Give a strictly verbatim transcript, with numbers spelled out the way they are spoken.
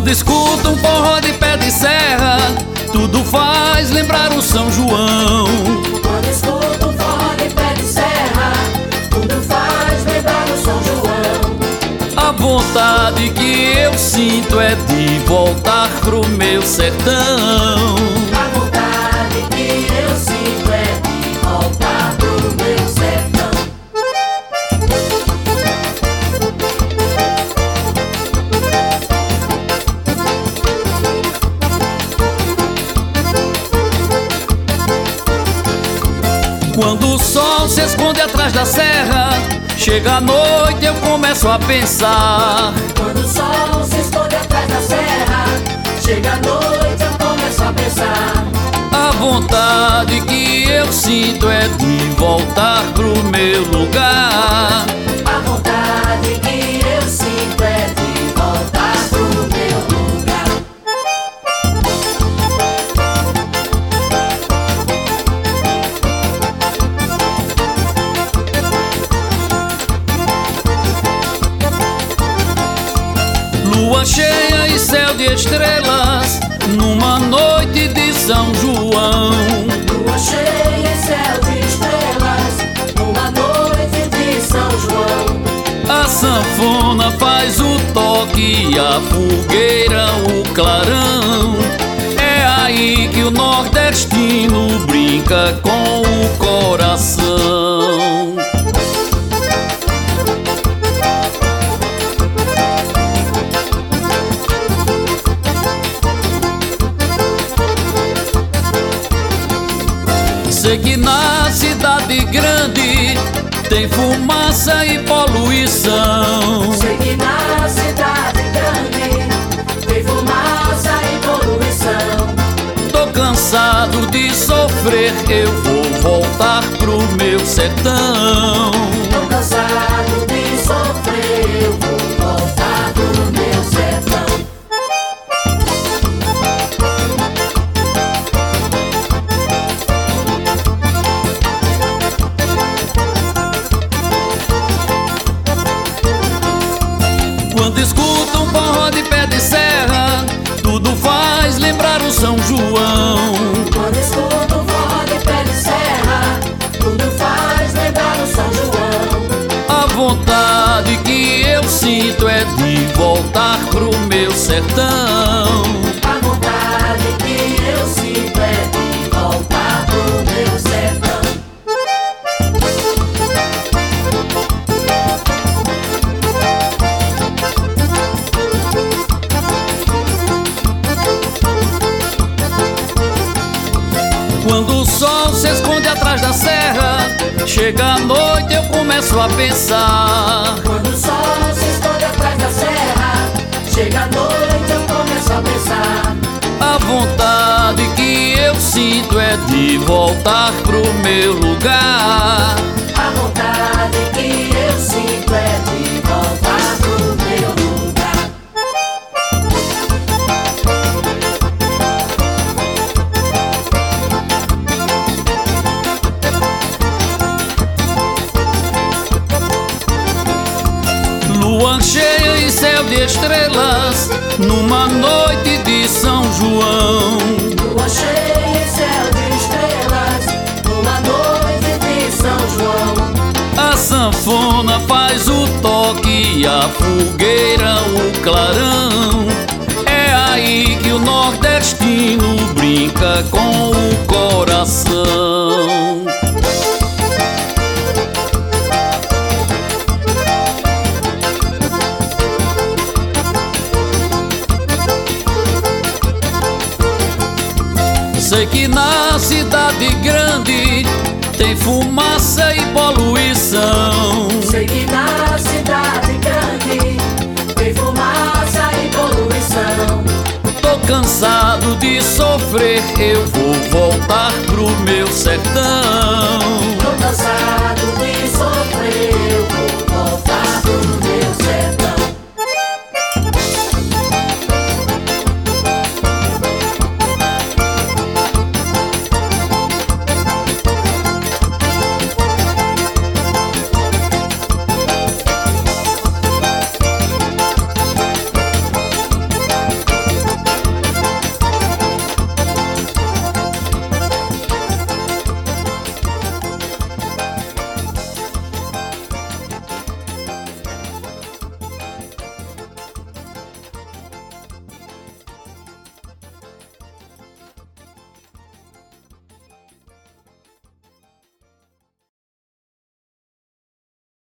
Quando escuto um forró de pé de serra, tudo faz lembrar o São João. Quando escuto um forró de pé de serra, tudo faz lembrar o São João. A vontade que eu sinto é de voltar pro meu sertão. A vontade que eu sinto é de voltar pro meu sertão. Quando o sol se esconde atrás da serra, chega a noite eu começo a pensar. Quando o sol se esconde atrás da serra, chega a noite eu começo a pensar. A vontade que eu sinto é de voltar pro meu lugar. A vontade que eu sinto é de voltar pro meu lugar. Lua cheia e céu de estrelas, numa noite de São João. Lua cheia e céu de estrelas, numa noite de São João. A sanfona faz o toque e a fogueira o clarão. É aí que o nordestino brinca com o coração. Sei que na cidade grande tem fumaça e poluição. Sei que na cidade grande tem fumaça e poluição. Tô cansado de sofrer, eu vou voltar pro meu sertão. Tô cansado de sofrer, eu vou voltar pro meu sertão. Quando escuto um forró de pé de serra, tudo faz lembrar o São João. Quando escuto um forró de pé de serra, tudo faz lembrar o São João. A vontade que eu sinto é de voltar pro meu sertão. A vontade que eu sinto é de voltar pro meu sertão. Quando o sol se esconde atrás da serra, chega a noite eu começo a pensar. Quando o sol se esconde atrás da serra, chega a noite eu começo a pensar. A vontade que eu sinto é de voltar pro meu lugar. A vontade que eu sinto é de voltar pro meu lugar. Lua cheia e céu de estrelas, numa noite de São João. Lua cheia e céu de estrelas, numa noite de São João. A sanfona faz o toque e a fogueira o clarão. É aí que o nordestino brinca com o coração. Sei que na cidade grande tem fumaça e poluição. Sei que na cidade grande tem fumaça e poluição. Tô cansado de sofrer, eu vou voltar pro meu sertão. Tô cansado de sofrer, eu vou